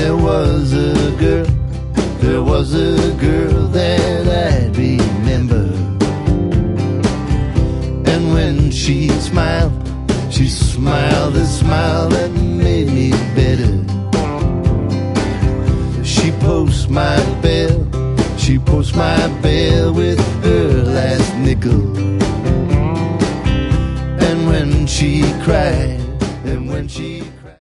there was a girl that I remember. And when she smiled a smile that made me better. She posts my bail with her last nickel. And when she cried,